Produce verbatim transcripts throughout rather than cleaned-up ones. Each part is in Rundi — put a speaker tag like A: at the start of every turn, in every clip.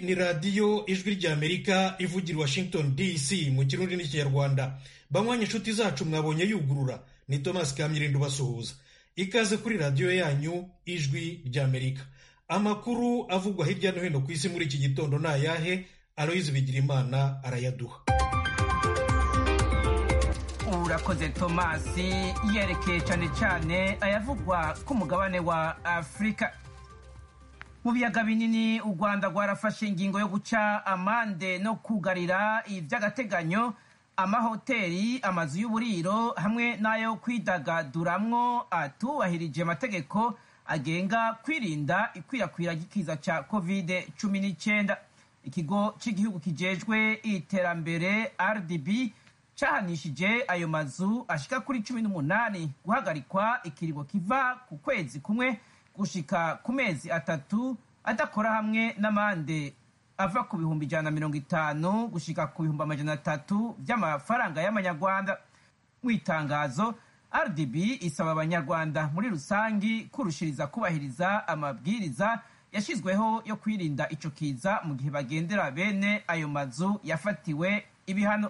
A: ni radiyo ijwi ry'Amerika ivugira Washington D C mu kirundi n'ikinyarwanda. Banywanyi inshuti zacu mwabonye yugurura, ni Thomas Kamirindo basuhuza. Ikaze kuri radiyo yanyu ijwi ry'Amerika. Amakuru avugwa hirya no hino ku isi muri iki gitondo ni ayahe? Aloyize Bigirimana arayaduha.
B: Urakoze Thomas, yerekeye cyane cyane ayavugwa ku mugabane wa Afrika. Mu biyaga binini u Rwanda rwarafashe ingingo yo guca amande no kugarira ivy'agateganyo amahoteli, amazu y'uburiro hamwe n'ayo kwidagaduramwo atubahirije amategeko agenga kwirinda ikwirakwira ry'ikiza ca covid cumi n'icyenda. Ikigo cy'igihugu kijejwe iterambere R D B cahanishije ayo mazu ashika kuri cumi n'umunani guhagarikwa ikiringo kiva ku kwezi kumwe gushika ku mezi atatu adakora hamwe n'amande ava ku bihumbi ijana na mirongo itanu gushika ku bihumbi amajana atatu by'amafaranga y'amanyarwanda. Mu itangazo, R D B isaba abanyarwanda muri rusangi kurushiriza kubahiriza amabwiriza yashizweho yo kwirinda ico kiza mu gihe bagendera bene ayo mazu yafatiwe ibihano.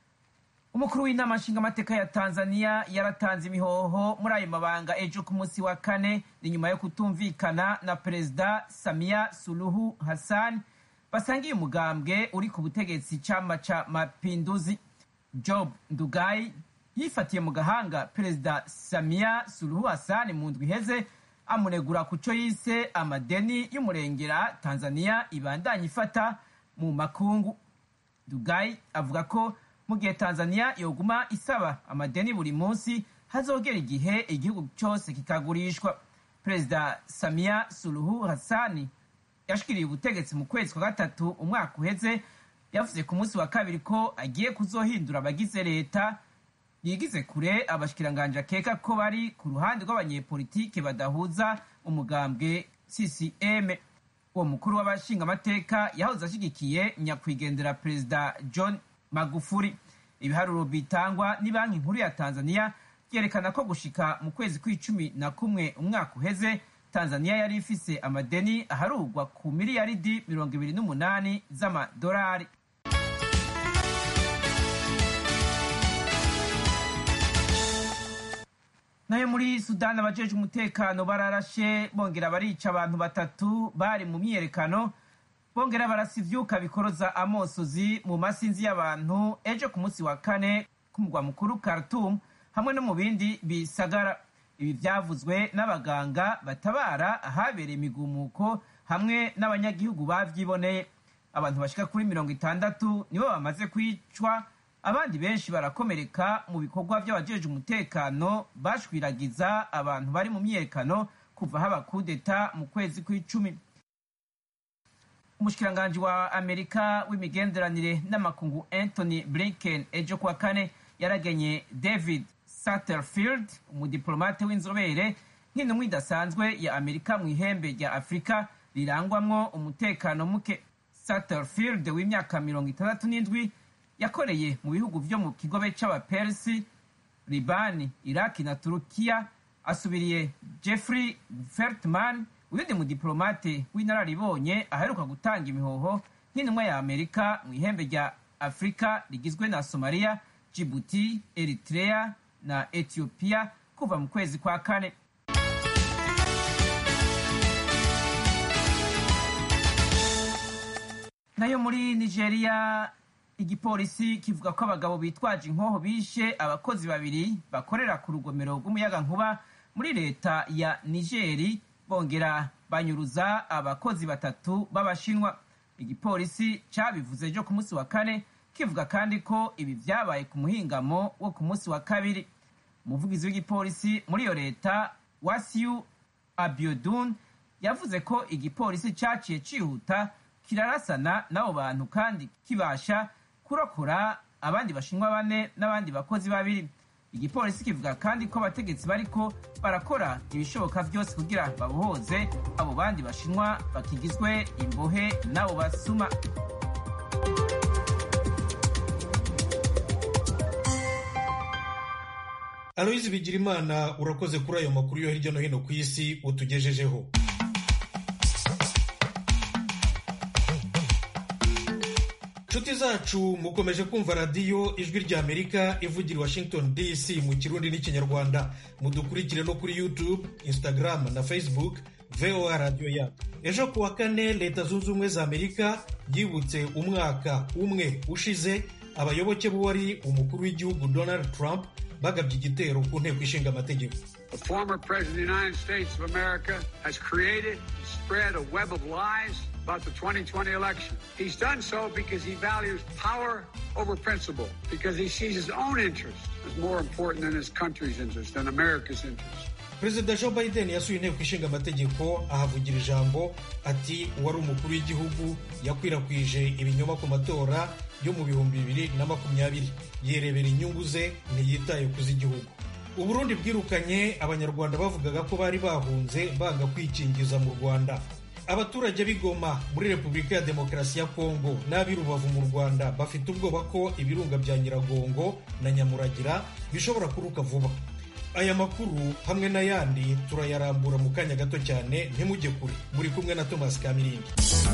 B: Umukuru w'inama nshingamateka ya Tanzania yaratanze imihoho muri ayo mabanga ejo ku munsi wa kane, ni nyuma yo kutumvikana na Perezida Samia Suluhu Hassan basangiye umugambwe uri ku butegetsi Chama cha Mapinduzi. Job Ndugai yifatiye mu gahanga Perezida Samia Suluhu Hassan mu ndwi iheze amunegura kuco yise amadeni y'umurengera Tanzania ibandanya ifata mu makungu. Ndugai avuga ko mu gihe Tanzania yoguma isaba amadeni buri munsi hazogera igihe igihugu cyose kikagurishwa. Perezida Samia Suluhu Hassan yashikiriye ubutegetsi mu kwezi kwa gatatu umwaka uheze, yavuze ku munsi wa kabiri ko agiye kuzohindura abagize leta, yigize kure abashikiranganje akeka ko bari ku ruhande rw'abanyepolitike badahuza umugambwe C C M. Uwo mukuru w'abashinga amateka yahoze ashigikiye nyakwigendera Perezida John Magufuli. Ibiharuro bitangwa ni banki nkuru ya Tanzania byerekana ko gushika mu kwezi kw'icumi na kumwe umwaka uheze Tanzania yari ifise amadeni aharugwa ku miliyaridi mirongo ibiri n'umunani z'amadolari. Nayo muri Sudan abajeje umutekano bararashe bongera barica abantu batatu bari mu myiyerekano, bongera barasivyuka bikoroza amosozi mu masinzi y'abantu ejo ku munsi wa kane ku mugwa mukuru Khartoum hamwe no mu bindi bisagara. Ibi vyavuzwe n'abaganga batabara ahabereye imigumuko hamwe n'abanyagihugu bavyiboneye. Abantu bashika kuri mirongo itandatu nibo bamaze kwicwa, abandi benshi barakomereka mu bikorwa by'abajeje umutekano bashwiragiza abantu bari mu myiyerekano kuva haba kudeta mu kwezi kw'icumi. Umushikiranganje wa Amerika w'imigenderanire n'amakungu Anthony Blinken ejo kwa kane yaragenye David Satterfield, umudiplomate w'inzobere nk'intumwa idasanzwe ya Amerika mu ihembe rya Afrika rirangwamwo umutekano muke. Satterfield w'imyaka mirongo itandatu n'indwi yakoreye mu bihugu vyo mu kigobe c'abapersi, Libani, Iraki na Turukiya. Asubiriye Jeffrey Feltman, uyundi mudiplomate w'inararibonye aheruka gutanga imihoho nk'intumwa ya Amerika mu ihembe rya Afrika rigizwe na Somalia, Djibouti, Eritrea na Ethiopia kuva mu kwezi kwa kane. Nayo muri Nigeria igipolisi kivuga ko abagabo bitwaje inkoho bishe abakozi babiri bakorera ku rugomero rw'umuyaga nkuba muri leta ya Nigeri, bongera banyuruza abakozi batatu b'Abashinwa. Igipolisi cabivuze ejo ku munsi wa kane, kivuga kandi ko ibi vyabaye ku muhingamo wo ku munsi wa kabiri. Umuvugizi w'igipolisi muri iyo leta Wasiu Abiodun yavuze ko igipolisi caciye cihuta kirarasana n'abo bantu kandi kibasha kurokora abandi Bashinwa bane n'abandi bakozi babiri. Igipolisi kivuga kandi ko abategetsi bariko barakora ibishoboka byose kugira babohoze abo bandi Bashinwa bakigizwe imbohe n'abo basuma.
A: Aloyize Bigirimana urakoze kuri ayo makuru yo hirya no hino ku isi utugejejeho. nshuti zacu mukomeje kumva radiyo ijwi ry'Amerika ivugira i Washington D C mu kirundi n'ikinyarwanda. Mudukurikire no kuri YouTube, Instagram na Facebook V O A radiyo yacu. Ejo kuwa kane Leta Zunze Ubumwe za Amerika yibutse umwaka umwe ushize abayoboke b'uwari umukuru w'igihugu Donald Trump bagabye igitero ku nteko ishinga amategeko.
C: The former president of the United States of America has created and spread a web of lies about the twenty twenty election. He's done so because he values power over principle, because he sees his own interest as more important than his country's interest, than America's interest.
A: Perezida Joe Biden yasuye inteko ishinga amategeko ahavugira ijambo ati uwari umukuru w'igihugu yakwirakwije ibinyoma ku matora yo mu bihumbi bibiri na makumyabiri, yerebera inyungu ze ntiyitaye ku z'igihugu. Uburundi bwirukanye abanyarwanda bavugaga ko bari bahunze banga kwikingiza mu Rwanda. Abaturage b'Igoma muri Repubulika ya Demokarasi ya Kongo n'ab'i Rubavu mu Rwanda bafite ubwoba ko ibirunga bya Nyiragongo na Nyamuragira bishobora kuruka vuba. Aya makuru hamwe n'ayandi turayarambura mu kanya gato cyane, ntimujye kure. Muri kumwe na Thomas Kamirindi.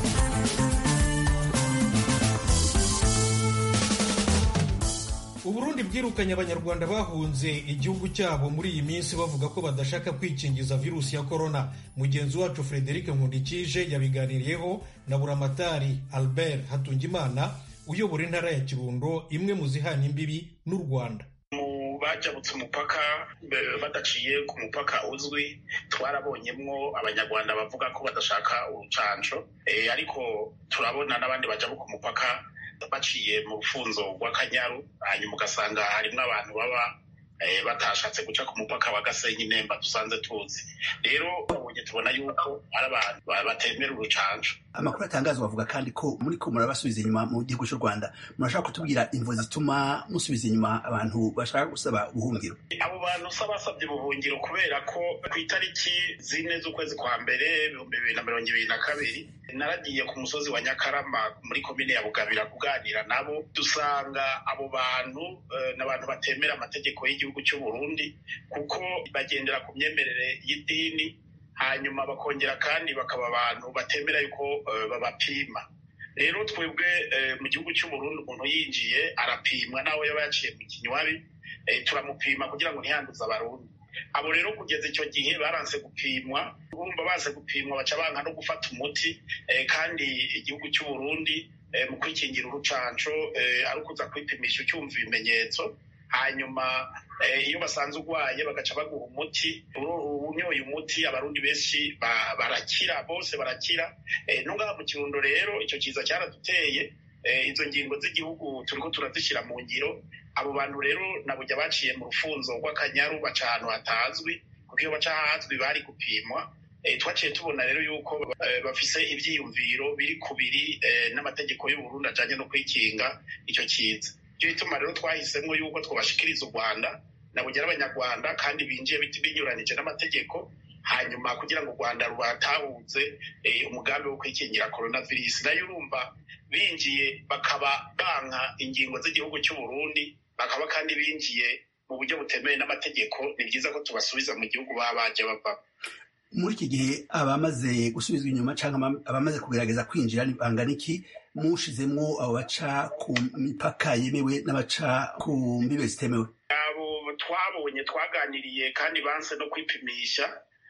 A: Uburundi bwirukanye abanyarwanda bahunze igihugu cyabo muri iyi minsi bavuga ko badashaka kwikingiza virusi ya corona. Mugenzi wacu Frederic Nkundikije yabiganiriyeho na Buramatari Albert Hatungimana uyobora intara ya Kirundo, imwe mu zihana imbibi n'u Rwanda.
D: Bajabutse umupaka badaciye ku mupaka uzwi, twarabonyemwo abanyarwanda bavuga ko badashaka urucanco, e, ariko turabona n'abandi bajabuka umupaka baciye mu rufunzo rw'Akanyaru, hanyuma ugasanga harimwo abantu baba e, batashatse guca ku mupaka wa Gasenyi Nemba dusanze tuzi. Rero ubonye tubona yuko ari abantu batemera urucanco.
E: Amakuru atangazwa bavuga kandi ko muri ko murabasubiza inyuma mu gihugu cy'u Rwanda. Murashaka kutubwira imvo zituma musubiza inyuma abantu bashaka gusaba ubuhungiro?
D: Abo bantu sabasabye ubuhungiro kubera ko ku itariki zine z'ukwezi kwa mbere ibihumbi bibiri na mirongo ibiri na kabiri naragiye ku musozi wa Nyakarama muri komine ya Bugabira kuganira nabo, dusanga abo bantu uh, n'abantu batemera amategeko y'igihugu cy'u Burundi kuko bagendera ku myemerere y'idini, hanyuma bakongera kandi bakaba abantu batemera yuko uh, babapima. Rero twebwe uh, mu gihugu cy'u Burundi umuntu yinjiye arapimwa nawe yaba yaciye mu kinywabi, uh, turamupima kugira ngo ntiyanduze abarundi. Abo rero kugeza icyo gihe baranse gupimwa, urumva baze gupimwa baca banka no gufata umuti, uh, kandi igihugu cy'u Burundi uh, mu kwikingira urucanco uh, ari kuza kwipimisha ucyumva ibimenyetso, hanyuma iyo basanze urwaye bagaca baguha umuti. Unyoye umuti abarundi benshi barakira, bose barakira. N'ubwa mu Kirundo rero icyo kiza cyaraduteye, izo ngingo z'igihugu turiko turazishyira mu ngiro. Abo bantu rero nabujya baciye mu rufunzo rw'Akanyaru baca ahantu hatazwi, kuko iyo baca ahazwi bari gupimwa. Twaciye tubona rero yuko bafise ivyiyumviro biri kubiri n'amategeko y'u Burundi ajanye no kwikinga icyo kiza. Cyo bituma rero twahisemo yuko twabashikiriza u Rwanda nabugera abanyarwanda kandi binjiye biti binyuranije n'amategeko, hanyuma kugira ngo u Rwanda rubatahuze e, umugambi wo kwikingira coronavirus. Nayo urumva binjiye bakaba banka ingingo z'igihugu cy'u Burundi, bakaba kandi binjiye mu buryo butemeye n'amategeko. Ni byiza ko tubasubiza mu gihugu babaje bava.
E: Muri iki gihe abamaze gusubizwa inyuma cyangwa abamaze kugerageza kwinjira bangana iki? Mushizemwo abo baca ku mipaka yemewe n'abaca ku mbibe zitemewe?
D: Abo twabonye twaganiriye kandi banse no kwipimisha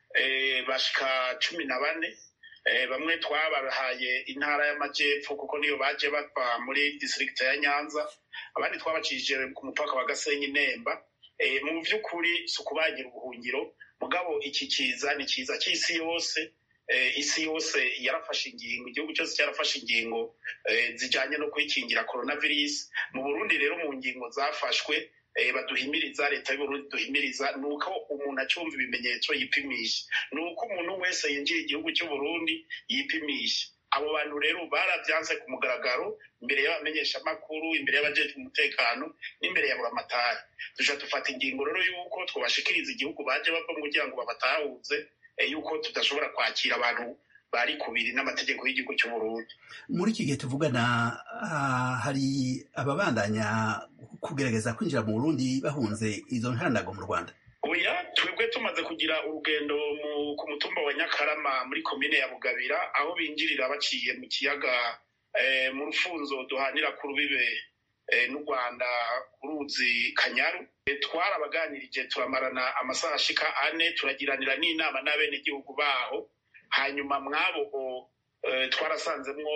D: e, bashika cumi na bane. E, bamwe twabahaye intara y'amajepfo kuko niyo baje bava muri district ya Nyanza, abandi twabacishije ku mupaka wa Gasenyi Nemba. E, mu vy'ukuri sukubagira ubuhungiro, mugabo iki kiza ni kiza cy'isi yose. Eh, isi yose yarafashe ingingo, igihugu cyose cyarafashe ingingo eh, zijanye no kwikingira coronavirus. Mu Burundi rero mu ngingo zafashwe eh, baduhimiriza, leta y'u Burundi duhimiriza nuko umuntu acumva ibimenyetso yipimisha, nuko umuntu wese yinjiye igihugu cy'u Burundi yipimisha. Abo bantu rero baravyanse ku mugaragaro imbere y'abamenyesha makuru, imbere y'abajeje umutekano n'imbere ya Buramatari. Duca dufata ingingo rero yuko twabashikiriza igihugu baje bava kugira ngo babatahuze, yuko tudashobora kwakira abantu bari kubiri n'amategeko y'igihugu cy'u Burundi.
E: Muri iki gihe tuvugana uh, hari ababandanya kugerageza kwinjira mu Burundi bahunze izo ntandago mu Rwanda?
D: Oya, twebwe tumaze kugira urugendo mu ku mutumba wa Nyakarama muri komine ya Bugabira, aho binjirira baciye mu kiyaga mu rufunzo duhanira ku rubibe n'u Rwanda ku ruzi Kanyaru twarabaganirije turamarana amasaha ashika ane turagiranira n'inama n'abenegihugu baho hanyuma mwabo twarasanzemwo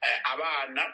D: abana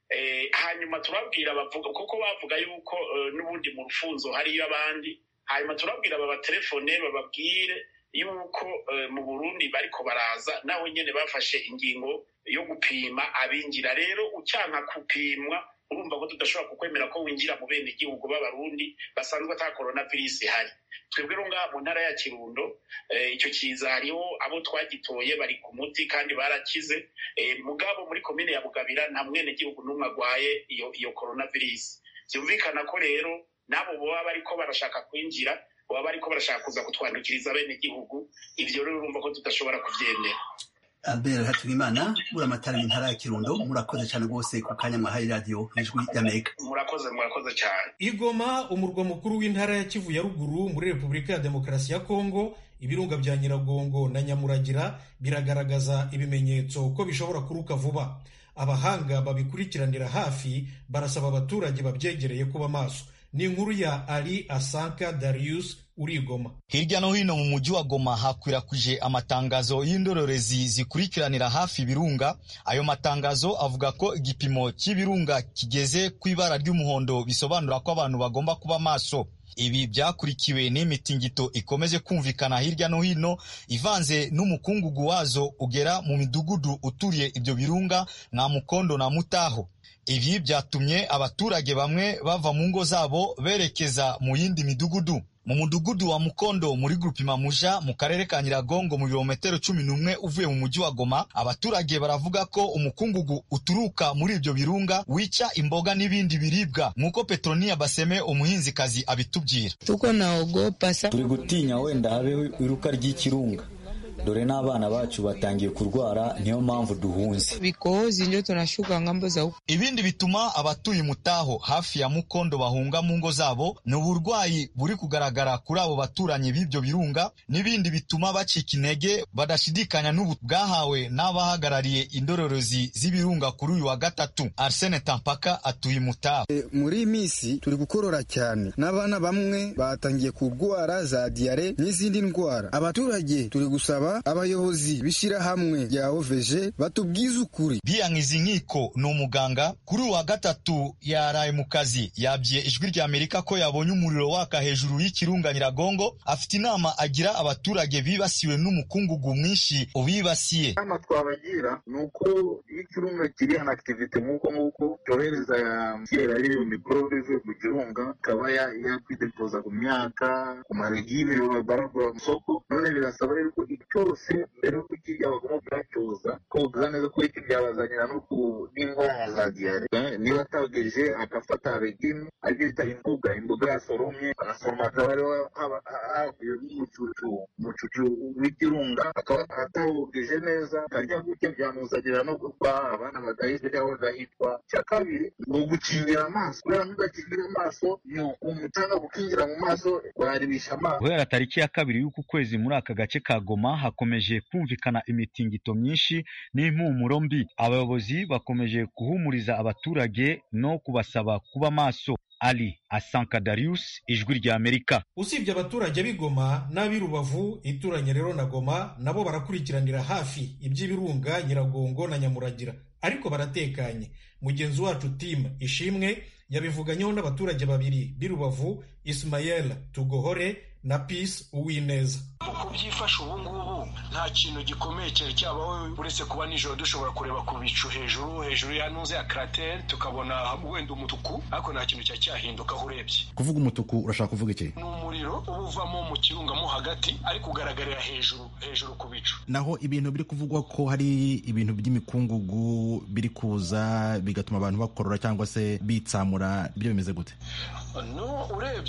D: hanyuma turabwira bavuga kuko bavuga yuko n'ubundi mu rufunzo hariyo abandi hanyuma turabwira babatelefone bababwire yuko mu Burundi bariko baraza naho nyene bafashe ingingo yo gupima abinjira rero ucyanka kupimwa urumva ko tudashobora kukwemera ko winjira mu bene igihugu b'abarundi basanzwe ata coronavirus ihari twebwe runga mu ntara ya Kirundo icyo kiza hariho abo twagitoye bari ku muti kandi barakize mugabo muri komine ya Bugabira nta mwene gihugu numwe agwaye iyo iyo coronavirus byumvikana ko rero nabo boba bariko barashaka kwinjira boba bariko barashaka kuza kutwandukiriza bene igihugu ivyo rero urumva ko tudashobora kuvyemera.
E: Albert Hatungimana buramatari w'intara ya Kirundo murakoze cyane rwose ku kanya mwahaye radio Ijwi y'Amerika.
D: Murakoze murakoze cyane.
A: Igoma umurwa mukuru w'intara ya Kivu ya ruguru muri Repubulika ya Demokarasi ya Kongo ibirunga bya Nyiragongo na Nyamuragira biragaragaza ibimenyetso ko bishobora kuruka vuba. Abahanga babikurikiranira hafi barasaba abaturage babyegereye kuba maso. Ni inkuru ya Ali Asanka Darius urigoma.
F: Hirya no hino mu mujyi wa Goma hakwirakwije amatangazo y'indorerezi zikurikiranira hafi ibirunga. Ayo matangazo avuga ko igipimo cy'ibirunga kigeze ku ibara ry'umuhondo bisobanura ko abantu bagomba kuba maso. Ibi byakurikiwe n'imitingito ikomeje kumvikana hirya no hino ivanze n'umukungugu wazo ugera mu midugudu uturiye ibyo birunga nka Mukondo na Mutaho. Ibi byatumye abaturage bamwe bava mu ngo zabo berekeza mu yindi midugudu. Mu mudugudu wa Mukondo muri grupima Muja mu karere ka Nyiragongo mu birometero cumi n'umwe uvuye mu mujyi wa Goma, abaturage baravuga ko umukungugu uturuka muri ibyo birunga wica imboga n'ibindi biribwa nkuko Petronia Baseme umuhinzikazi abitubwira.
G: Tuko naogopa sa
H: turi gutinya wenda habe iruka ry'ikirunga. Dore n'abana bacu batangiye kurwara niyo mpamvu duhunze.
G: Bikozi ndio tunashuka ngambo za huko.
F: Ibindi bituma abatuye Mutaho hafi ya Mukondo bahunga mu ngo zabo ni uburwayi buri kugaragara kuri abo baturanye b'ibyo birunga n'ibindi bituma bacika intege badashidikanya n'ubu bwahawe n'abahagarariye indorerezi z'ibirunga kuri uyu wa gatatu. Arsene Tampaka atuye Mutaho.
I: E, muri misi turi gukorora cyane n'abana bamwe batangiye kurwara za diare n'izindi ndwara. Abaturage turi gusaba abayobozi bishira hamwe ya O V G batubwiza ukuri.
F: Biyankizi nkiko ni umuganga kuri uwa gatatu yaraye mu kazi yabye Ijwi ry'Amerika ko yabonye umuriro waka hejuru y'ikirunga Nyiragongo. Afite inama agira abaturage bibasiwe n'umukungugu mwinshi ubibasiye.
J: Nama twabagira nuko ikirunga kiri ana activity nkuko nkuko tohereza ya kera rero mikorobe zo ku kirunga kaba ya yakwidepoza ku myaka ku maregime barabura mu soko none birasaba rero ko cyose mbere y'uko kijya bagomba kucyoza koga neza ko iki byabazanira no ku n'indwara za diare niba atageje akafata regime agita imbuga imbuga yasoromye agasoroma akaba ariho havuye umucucu umucucu w'ikirunga akaba atageje neza akarya gutya byamuzanira no gupfa abana badahise cyangwa badahitwa. Cya kabiri ni ugukingira amaso kubera n'udakingira amaso ni umutanga gukingira mu maso baribisha amaso.
K: Guhera tariki ya kabiri y'uku kwezi muri aka gace ka Goma hakomeje kumvikana imitingito myinshi n'impumuro mbi. Abayobozi bakomeje guhumuriza abaturage no kubasaba kuba maso. Ali Asanka Darius, Ijwi ry'Amerika.
A: Usibye abaturage b'Igoma n'ab'i Rubavu ituranye rero na Goma nabo barakurikiranira hafi iby'ibirunga Nyiragongo na Nyamuragira ariko baratekanye. Mugenzi wacu Tim Ishimwe yabivuganyeho n'abaturage babiri b'i Rubavu, Ismael Tugohore na Peace Uwineza.
L: Uko byifashe ubu ngubu nta kintu gikomeye cyane cyabaho uretse kuba nijoro dushobora kureba ku bicu hejuru hejuru yanuze ya crater tukabona wenda umutuku ariko nta kintu cya cyahinduka urebye.
M: Kuvuga umutuku urashaka kuvuga iki?
L: Ni umuriro ubuvamo mu kirunga mo hagati ari kugaragarira hejuru hejuru ku bicu.
M: Naho ibintu biri kuvugwa ko hari ibintu by'imikungugu biri kuza bigatuma abantu bakorora cyangwa se bitsamura byo bimeze gute?
L: No urebye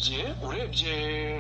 L: urebye urebye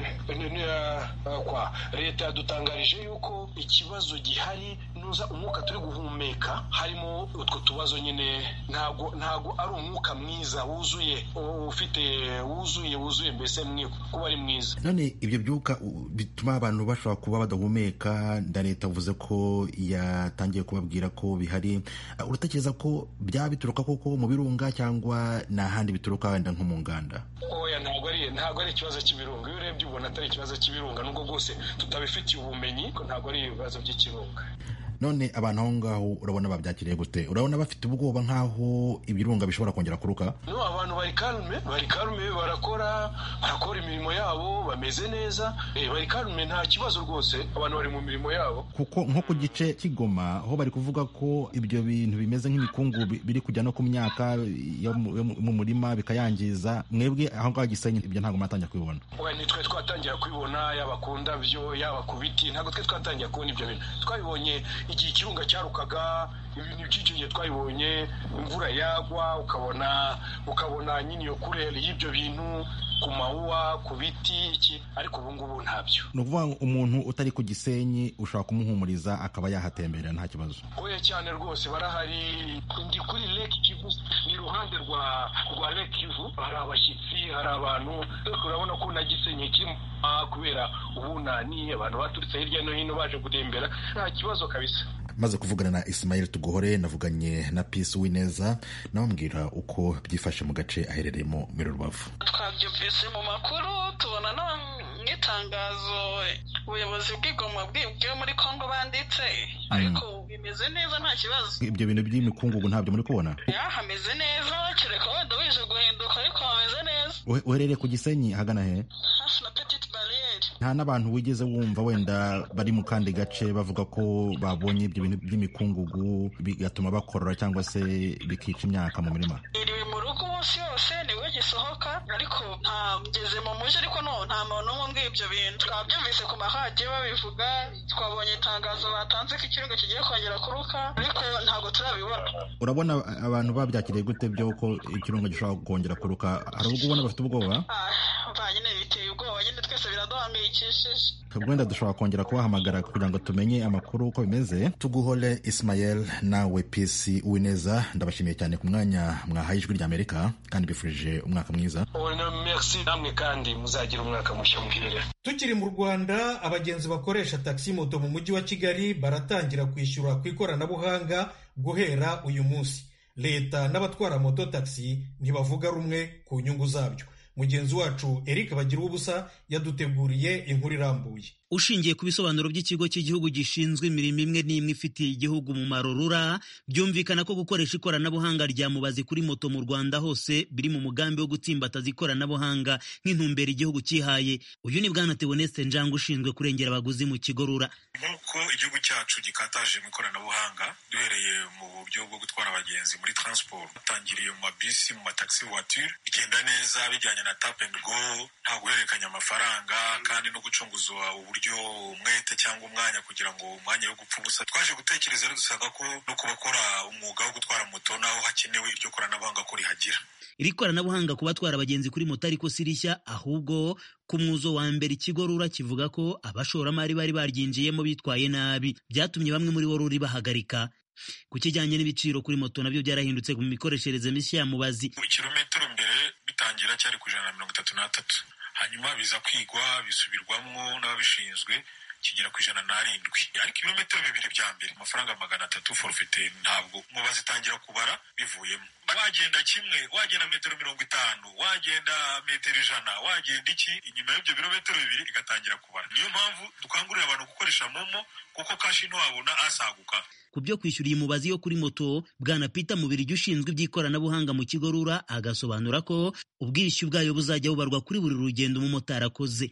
L: kwa leta yadutangarije yuko ikibazo gihari nuza umwuka turi guhumeka harimo utwo tubazo nyine ntago ntago ari umwuka mwiza wuzuye ufite wuzuye wuzuye mbese mwe kuba ari mwiza.
M: None ibyo byuka bituma abantu bashobora kuba badahumeka, nda leta uvuze ko yatangiye kubabwira ko bihari. Uratekereza ko byaba bituruka koko mu birunga cyangwa n'ahandi bituruka wenda nko mu nganda?
L: Oya, ntabwo ari ntabwo ari ikibazo cy'ibirunga. Iyo urebye ubona atari ikibazo cy'ibirunga, nubwo bwose tutabifitiye ubumenyi ko ntabwo ari ibibazo by'ikirunga.
M: None abantu aho ngaho urabona babyakiriye gute? Urabona bafite ubwoba nk'aho ibirunga bishobora kongera kuruka?
L: No, abantu bari karume bari karume barakora barakora imirimo yabo, bameze neza, eh bari karume, nta kibazo rwose, abantu bari mu mirimo yabo.
M: Kuko nko ku gice cy'Igoma aho bari kuvuga ko ibyo bintu bimeze nk'imikungu biri kujya no ku myaka yo mu murima bikayangiza, mwebwe aho ngaho Gisenyi ibyo ntabwo mwatangira kubibona?
L: Oya, nitwe twatangira kubibona, yaba ku ndabyo yaba ku biti, ntabwo twe twatangira kubona ibyo bintu. Twabibonye igihe ikirunga cyarukaga, ibintu by'icyo gihe twabibonye, imvura yagwa ukabona ukabona nyine iyo kurere y'ibyo bintu ku mawuwa, ku biti iki, ariko ubu ngubu ntabyo.
M: Ni ukuvuga umuntu utari ku Gisenyi ushobora kumuhumuriza akaba yahatemberera nta kibazo?
L: Oya cyane rwose, barahari. Ndi kuri Lake Kivu, ni iruhande rwa rwa Lake Kivu, hari abashyitsi, hari abantu, urabona ko na Gisenyi kirimo kubera ubunani, abantu baturutse hirya no hino baje gutembera, nta kibazo kabisa.
M: Maze kuvugana na Ismail Tuguhore, navuganye na Peace Uwineza, nabambwira uko byifashe mu gace aherereyemo muri Rubavu.
N: Twabyumvise mu makuru, tubona no nk'itangazo ubuyobozi bw'Igoma bw'ibyo muri Kongo banditse, ariko bimeze neza nta kibazo.
M: Ibyo bintu by'imikungugu ntabyo muri kubona?
N: Ya, hameze neza, kereka wenda wije guhinduka, ariko hameze neza.
M: Uherereye ku Gisenyi hagana he?
N: Hafi na Petite Barriere.
M: Nta n'abantu wigeze wumva wenda bari mu kandi gace bavuga ko babonye ibyo bintu by'imikungugu bigatuma bakorora cyangwa se bikica imyaka mu mirima?
N: Iri mu rugo umunsi yose niwe gisohoka, ariko nta ngeze mu mujyi, ariko no nta muntu umwe ibyo bintu. Twabyumvise ku maradiyo babivuga, twabonye itangazo batanze ko ikirunga kigiye kongera kuruka, ariko ntabwo turabibona.
M: Urabona abantu babyakiriye gute byo ko ikirunga gishobora kongera kuruka? Hari ubwo ubona bafite ubwoba?
N: Ah, nyine biteye ubwoba, nyine twese biraduhangayikishije.
M: Wenda dushobora kongera kubahamagara kugira ngo tumenye amakuru uko bimeze. Tuguhore Ismael nawe Peace Uwineza, ndabashimiye cyane ku mwanya mwahaye Ijwi ry'Amerika kandi bifurije umwaka mwiza.
L: Merci namwe kandi muzagira umwaka mushya muhire.
A: Tukiri mu Rwanda, abagenzi bakoresha taxi moto mu mujyi wa Kigali baratangira kwishyura ku ikoranabuhanga guhera uyu munsi. Leta n'abatwara moto taxi ntibavuga rumwe ku nyungu zabyo. Mugenzi wacu Eric Bagiruwubusa yaduteguriye inkuru irambuye.
O: Ushingiye ku bisobanuro by'ikigo cy'igihugu gishinzwe imirimo imwe n'imwe ifitiye igihugu umumaro rura, byumvikana ko gukoresha ikoranabuhanga rya mubazi kuri moto mu Rwanda hose biri mu mugambi wo gutsimbataza ikoranabuhanga nk'intumbero igihugu cyihaye. Uyu ni Bwana Theoneste Njanga ushinzwe kurengera abaguzi mu kigo rura.
P: Nk'uko igihugu cyacu gikataje mu ikoranabuhanga duhereye mu buryo bwo gutwara abagenzi muri transport, batangiriye mu mabisi, mu mataxi voiture, bigenda neza bijyanye na tap and go, nta guhererekanya amafaranga kandi no gucunguzwa uburyo umwete cyangwa umwanya kugira ngo umwanya wo gupfa ubusa. Twaje gutekereza rero dusanga ko no kubakora umwuga wo gutwara moto naho hakenewe iryo koranabuhanga ko rihagira.
O: Iri koranabuhanga ku batwara abagenzi kuri moto ariko si rishya, ahubwo ku mwuzo wa mbere ikigo rura kivuga ko abashoramari bari baryinjiyemo bitwaye nabi, byatumye bamwe muri bo ruri bahagarika. Ku kijyanye n'ibiciro kuri moto nabyo byarahindutse mu mikoreshereze mishya ya mubazi.
P: Kilometero mbere bitangira cyari ku ijana na mirongo itatu n'atatu, hanyuma biza kwigwa bisubirwamo n'ababishinzwe kigera ku ijana n'arindwi, ariko ibirometero bibiri bya mbere amafaranga magana atatu forfait, ntabwo mubazi itangira kubara bivuyemo. Wagenda kimwe, wagenda metero mirongo itanu, wagenda metero ijana, wagenda iki, inyuma y'ibyo birometero bibiri igatangira kubara. Niyo mpamvu dukangurira abantu gukoresha momo, kuko kashi ntiwabona asaguka.
O: Ku byo kwishyura iyi mubazi yo kuri moto, Bwana Peter Mubirigi ushinzwe iby'ikoranabuhanga mu kigo rura agasobanura ko ubwishyu bwayo buzajya bubarwa kuri buri rugendo umumotari akoze.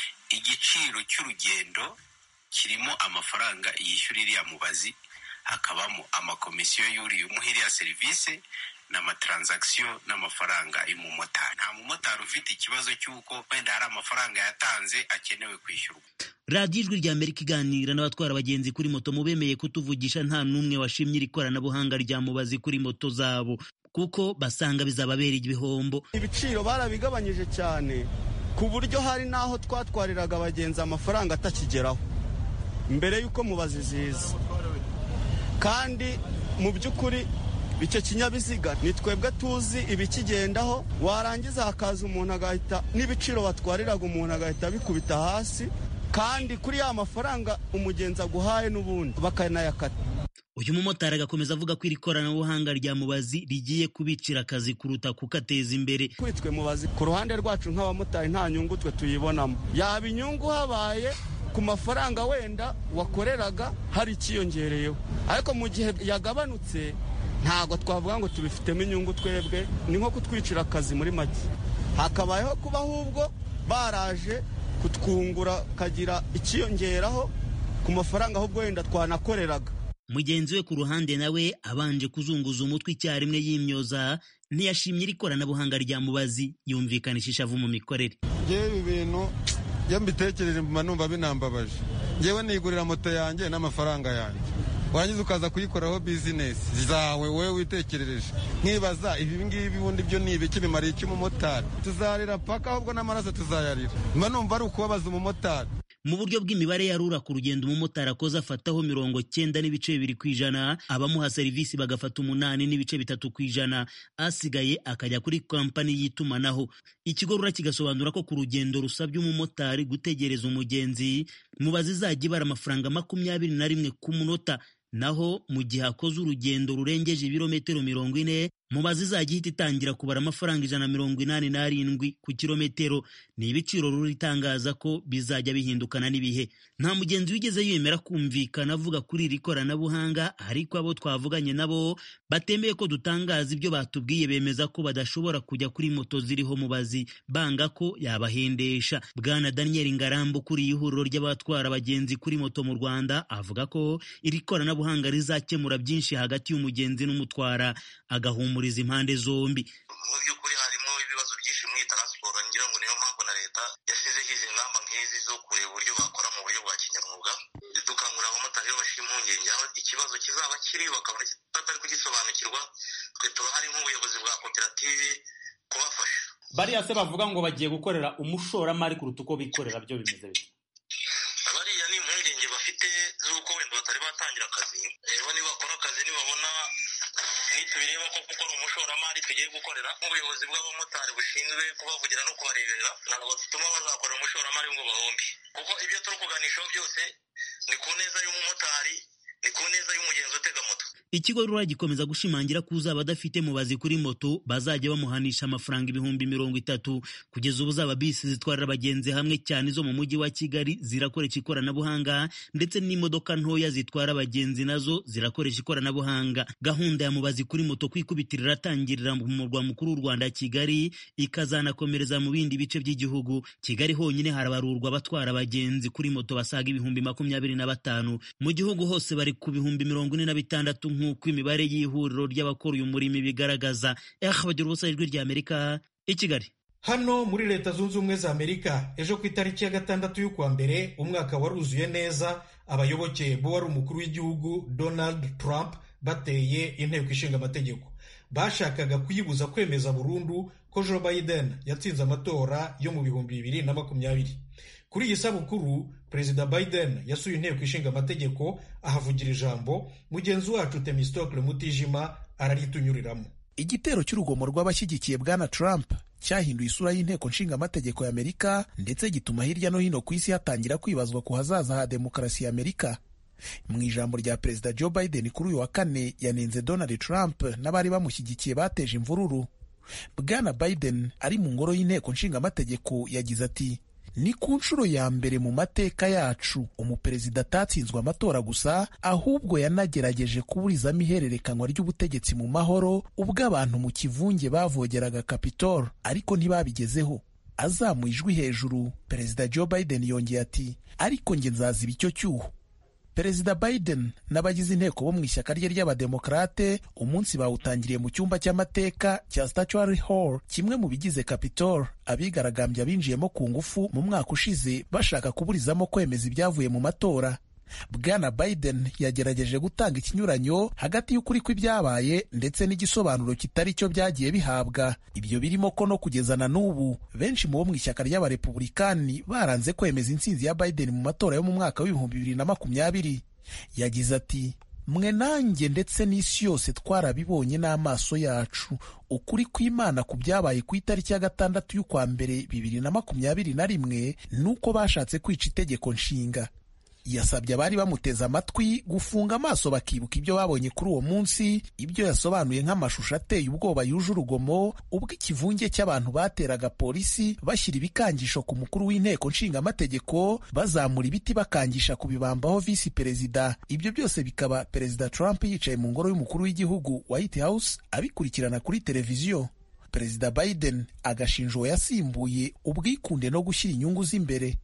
Q: Igiciro cy'urugendo kirimo amafaranga yishyura iriya mubazi, hakabamo amakomisiyo y'uriye umuha iriya serivisi n'amatransaction n'amafaranga y'umumotari. Nta mumotari ufite ikibazo cy'uko wenda hari amafaranga yatanze akenewe kwishyurwa.
O: Radiyo Ijwi ry'Amerika iganira n'abatwara abagenzi kuri moto mubemeye kutuvugisha nta n'umwe washimye iri koranabuhanga rya mubazi kuri moto zabo, kuko basanga bizababera ibihombo.
R: Ibiciro barabigabanyije cyane ku buryo hari n'aho twatwariraga abagenzi amafaranga atakigeraho mbere y'uko mubazi ziza. Kandi mu by'ukuri icyo kinyabiziga ni twebwe tuzi ibikigendaho, warangiza hakaza umuntu agahita n'ibiciro batwariraga umuntu agahita bikubita hasi, kandi kuri ya mafaranga umugenzi aguhaye n'ubundi bakanayakata.
O: Uyu mumotari agakomeza avuga ko iri koranabuhanga rya Mubazi rigiye kubicira akazi kuruta kukateza imbere.
R: Kuri twe Mubazi ku ruhande rwacu nk'abamotari nta nyungu twe tuyibonamo, yaba inyungu habaye ku mafaranga wenda wakoreraga hari ikiyongereyeho, ariko mu gihe yagabanutse ntago twavuga ngo tubifitemo inyungu twebwe, ni nko kutwicira akazi muri make. Hakabayeho kuba ahubwo baraje kutwungura kagira ikiyongeraho ku mafaranga ahubwo wenda twanakoreraga.
O: Mugenzi we ku ruhande nawe abanje kuzunguza umutwe icyarimwe y'imyoza, ntiyashimye iri koranabuhanga rya Mubazi, yumvikanisha ishavu mu mikorere.
S: Yewe ibintu iyo mbitekereje mba numva binambabaje. Ngewe nigurira moto yanjye n'amafaranga yanjye, warangiza ukaza kuyikoraho bizinesi zawe wowe witekerereje. Nkibaza ibi ngibi bundi byo ni ibiki, bimariye iki umumotari? Tuzarira paka ahubwo n'amaraso tuzayarira. Mba numva ari ukubabaza umumotari.
O: Mu buryo bw'imibare ya rura ku rugendo umumotari akoze afataho mirongo cyenda n'ibice bibiri ku ijana, abamuha serivisi bagafata umunani n'ibice bitatu ku ijana, asigaye akajya kuri kampani y'itumanaho. Ikigo rura kigasobanura ko ku rugendo rusabye umumotari gutegereza umugenzi, Mubazi izajya ibara amafaranga makumyabiri na rimwe ku munota, naho mu gihe akoze urugendo rurengeje ibirometero mirongo ine, Mubazi izajya ihita itangira kubara amafaranga ijana na mirongo inani n'arindwi ku kilometero. Ni ibiciro ruritangaza ko bizajya bihindukana n'ibihe. Nta mugenzi wigeze yemera kumvikana avuga kuri iri koranabuhanga, ariko abo twavuganye nabo batemeye ko dutangaza ibyo batubwiye, bemeza ko badashobora kujya kuri moto ziriho Mubazi, banga ko yabahendesha. Bwana Daniel Ngarambo kuri ihuriro ry'abatwara abagenzi kuri moto mu Rwanda avuga ko iri koranabuhanga rizakemura byinshi hagati y'umugenzi n'umutwara, agahumuriza impande zombi.
T: Mu by'ukuri harimo ibibazo byinshi muri transport, ngira ngo niyo mpamvu na leta yashyizeho izi ngamba nk'izi zo kureba uburyo bakora mu buryo bwa kinyamwuga. Dukangurira abamotari bashira impungenge aho ikibazo kizaba kiri bakabona batari kugisobanukirwa, twe turahari nk'ubuyobozi bwa koperative kubafasha.
U: Bariya se bavuga ngo bagiye gukorera umushoramari kuruta uko bikorera, byo bimeze bite?
T: Bariya ni impungenge bafite z'uko wenda batari batangira akazi, rero nibakora akazi nibabona nitubireba ko gukora umushoramari tugiye gukorera, nk'ubuyobozi bw'abamotari bushinzwe kubavugira no kubarebera, ntabwo batuma bazakorera umushoramari ngo bahombe, kuko ibyo turi kuganishaho byose ni ku neza y'umumotari, ni ku neza y'umugenzi utega moto.
O: Ikigo rura gikomeza gushimangira ko uzaba adafite Mubazi kuri moto bazajya bamuhanisha amafaranga ibihumbi mirongo itatu. Kugeza ubu zaba bisi zitwarira abagenzi hamwe cyane zo mu mujyi wa Kigali zirakoresha ikoranabuhanga, ndetse n'imodoka ntoya zitwara abagenzi nazo zirakoresha ikoranabuhanga. Gahunda ya Mubazi kuri moto kwikubitira iratangirira mu murwa mukuru w'u Rwanda Kigali, ikazanakomereza mu bindi bice by'igihugu. Kigali honyine harabarurwa abatwara abagenzi kuri moto basaga ibihumbi makumyabiri na batanu. Mu gihugu hose bari ku bihumbi mirongo ine na bitandatu nk'uko imibare y'ihuriro ry'abakora uyu murimo bigaragaza. Eh, bagira ubusa ijwi rya Amerika i Kigali.
A: Hano muri Leta Zunze Ubumwe za Amerika, ejo ku itariki ya gatandatu y'ukwa mbere umwaka waruzuye neza, abayoboke bo wari umukuru w'igihugu Donald Trump bateye inteko ishinga amategeko. Bashakaga kuyibuza kwemeza burundu ko Joe Biden yatsinze amatora yo mu bihumbi bibiri na makumyabiri. Kuri iyi sabukuru, Perezida Biden yasuye inteko ishinga amategeko ahavugira ijambo. Mugenzi wacu Temistokle Mutijima araritunyuriramo.
V: Igitero cy'urugomo rw'abashyigikiye bwana Trump cyahinduye isura y'inteko nshinga amategeko ya Amerika, ndetse gituma hirya no hino ku isi hatangira kwibazwa ku hazaza ha demokarasi ya Amerika. Mu ijambo rya Perezida Joe Biden kuri uyu wa kane, yanenze Donald Trump n'abari bamushyigikiye bateje imvururu. Bwana Biden ari mu ngoro y'inteko nshinga amategeko yagize ati: ni ku nshuro ya mbere mu mateka yacu umuperezida atatsinzwe amatora gusa, ahubwo yanagerageje kuburizamo ihererekanwa ry'ubutegetsi mu mahoro, ubwo abantu mu kivunge bavogeraga Capitol, ariko ntibabigezeho. Azamuye ijwi hejuru, Perezida Joe Biden yongeye ati: ariko nge nzaziba icyo cyuho. Perezida Biden n'abagize inteko bo mu ishyaka rye ry'abademokarate umunsi bawutangiriye mu cyumba cy'amateka cya Statuary Hall, kimwe mu bigize Capitol, abigaragambya binjiyemo ku ngufu mu mwaka ushize bashaka kuburizamo kwemeza ibyavuye mu matora. Bwana Biden yagerageje gutanga ikinyuranyo hagati y'ukuri kw'ibyabaye ndetse n'igisobanuro kitari cyo byagiye bihabwa. Ibyo birimo ko no kugeza na n'ubu benshi mu bo mu ishyaka ry'abarepublikani baranze kwemeza intsinzi ya Biden mu matora yo mu mwaka w'ibihumbi bibiri na makumyabiri. Yagize ati, mwe nanjye ndetse n'isi yose twarabibonye n'amaso yacu, ukuri kw'Imana ku byabaye ku itariki ya gatandatu y'ukwa mbere bibiri na makumyabiri na rimwe nuko bashatse kwica itegeko nshinga. Yasabye abari bamuteze amatwi gufunga amaso bakibuka ibyo babonye kuri uwo munsi, ibyo yasobanuye nk'amashusho ateye ubwoba yuje urugomo, ubwo ikivunge cy'abantu bateraga polisi bashyira ibikangisho ku mukuru w'inteko nshingamategeko, bazamura ibiti bakangisha kubibambaho visi perezida. Ibyo byose bikaba Perezida Trump yicaye mu ngoro y'umukuru w'igihugu White House abikurikirana kuri televiziyo. Perezida Biden agashinja uwo yasimbuye ubwikunde no gushyira inyungu z'imbere.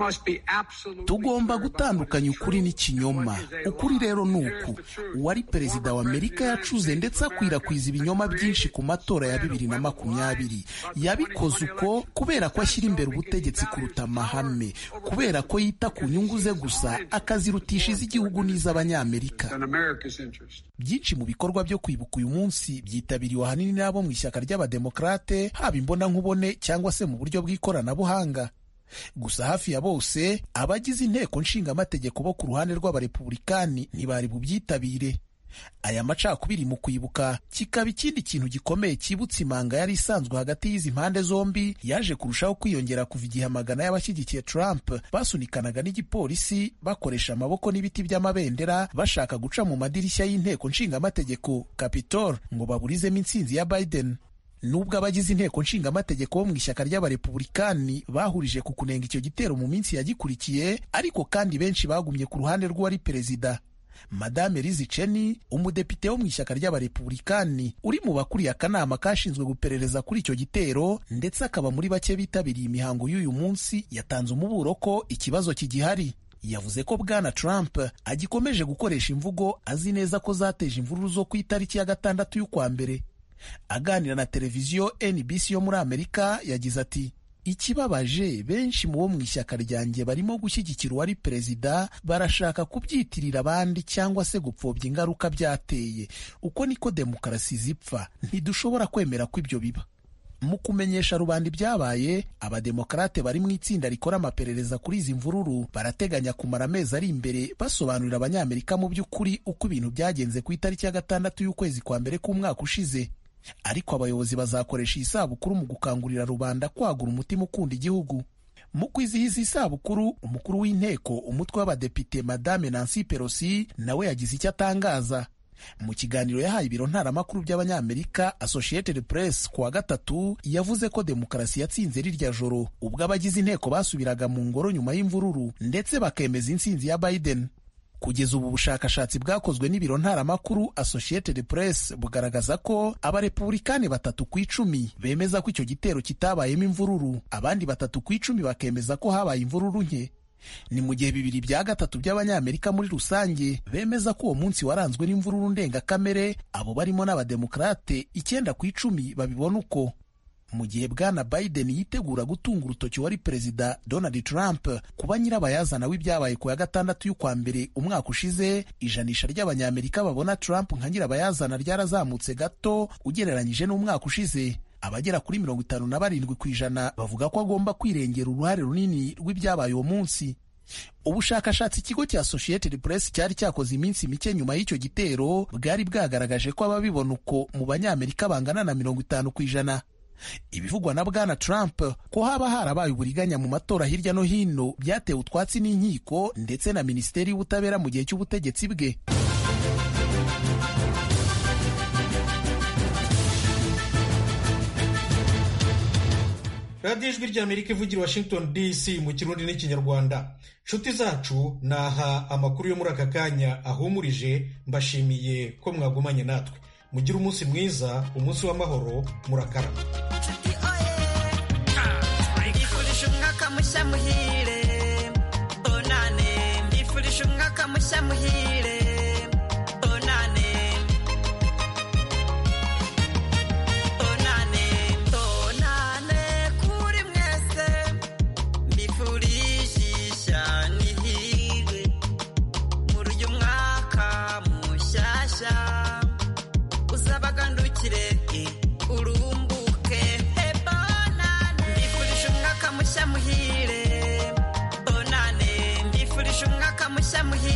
V: Tugomba gutandukanya ukuri n'ikinyoma. Ukuri rero ni uku: uwari perezida wa Amerika yacuze ndetse akwirakwiza ibinyoma byinshi ku matora ya bibiri na makumyabiri. Yabikoze uko kubera ko ashyira imbere ubutegetsi kuruta amahame, kubera ko yita ku nyungu ze gusa akazirutisha iz'igihugu n'iz'Abanyamerika. Byinshi mu bikorwa byo kwibuka uyu munsi byitabiriwe ahanini n'abo mu ishyaka ry'Abademokrate, haba imbona nkubone cyangwa se mu buryo bw'ikoranabuhanga. Gusa hafi ya bose abagize inteko nshingamategeko bo ku ruhande rw'abarepublikani ntibari bubyitabire. Aya macakubiri mu kwibuka kikaba ikindi kintu gikomeye cyibutsa imanga yari isanzwe hagati y'izi mpande zombi, yaje kurushaho kwiyongera kuva igihe amagana y'abashyigikiye Trump basunikanaga n'igipolisi bakoresha amaboko n'ibiti by'amabendera bashaka guca mu madirishya y'inteko nshingamategeko Capitol ngo baburizemo intsinzi ya Biden. Nubwo abagize inteko nshingamategeko bo mu ishyaka ry'abarepublikani bahurije ku kunenga icyo gitero mu minsi yagikurikiye, ariko kandi benshi bagumye ku ruhande rw'uwari perezida. Madame Liz Cheney, umudepite wo mu ishyaka ry'abarepublikani uri mu bakuriye akanama kashinzwe guperereza kuri icyo gitero ndetse akaba muri bake bitabiriye imihango y'uyu munsi, yatanze umuburo ko ikibazo kigihari. Yavuze ko Bwana Trump agikomeje gukoresha imvugo azi neza ko zateje imvururu zo ku itariki ya gatandatu y'ukwa mbere. Aganira na televiziyo N B C yo muri Amerika yagize ati, ikibabaje benshi mu bo mu ishyaka ryanjye barimo gushyigikira uwari perezida, barashaka kubyitirira abandi cyangwa se gupfobya ingaruka byateye. Uko niko demokarasi zipfa, ntidushobora kwemera ko ibyo biba. Mu kumenyesha rubanda ibyabaye, abademokrate bari mu itsinda rikora amaperereza kuri izi mvururu barateganya kumara amezi ari imbere basobanurira Abanyamerika mu by'ukuri uko ibintu byagenze ku itariki ya gatandatu y'ukwezi kwa mbere k'umwaka ushize. Ariko abayobozi bazakoresha iyi sabukuru mu gukangurira rubanda kwagura umutima ukunda igihugu. Mu kwizihiza isabukuru, umukuru w'inteko umutwe w'abadepite Madame Nancy Pelosi nawe yagize icyo atangaza. Mu kiganiro yahaye ibiro ntaramakuru by'Abanyamerika Associated Press kuwa gatatu, yavuze ko demokarasi yatsinze rirya joro ubwo abagize inteko basubiraga mu ngoro nyuma y'imvururu ndetse bakemeza intsinzi ya Biden. Kugeza ubu bushakashatsi bwakozwe n'ibiro ntaramakuru Associated Press bugaragaza ko abarepublikani batatu ku icumi bemeza ko icyo gitero kitabayemo imvururu, abandi batatu ku icumi bakemeza ko habaye imvururu nke. Ni mu gihe bibiri bya gatatu by'Abanyamerika muri rusange bemeza ko uwo munsi waranzwe n'imvururu ndengakamere, abo barimo n'abademokrate icyenda ku icumi babibona uko. Mu gihe Bwana Biden yitegura gutunga urutoki wari perezida Donald Trump kuba nyirabayazana w'ibyabaye ku ya gatandatu y'ukwa mbere umwaka ushize, ijanisha ry'Abanyamerika babona Trump nka nyirabayazana ryarazamutse gato ugereranyije n'umwaka ushize. Abagera kuri mirongo itanu na barindwi ku ijana bavuga ko agomba kwirengera uruhare runini rw'ibyabaye uwo munsi. Ubushakashatsi ikigo cya Associated Press cyari cyakoze iminsi mike nyuma y'icyo gitero bwari bwagaragaje ko ababibona uko mu Banyamerika bangana na mirongo itanu ku ijana. Ibivugwa na Bwana Trump ko haba harabaye uburiganya mu matora hirya no hino byatewe utwatsi n'inkiko ndetse na Minisiteri y'Ubutabera mu gihe cy'ubutegetsi bwe.
A: radiyo ijwi ry'Amerika ivugira Washington D C mu Kirundi n'Ikinyarwanda. Nshuti zacu, naha amakuru yo muri aka kanya ahumurije, mbashimiye ko mwagumanye natwe. Mugire umunsi mwiza, umunsi w'amahoro, murakarama.
B: Mbifurije umwaka mushya muhire, bonane. Mbifurije umwaka mushya muhire, bonane. Bonane, bonane kuri mwese. Mbifurije ishya n'ihirwe, muhire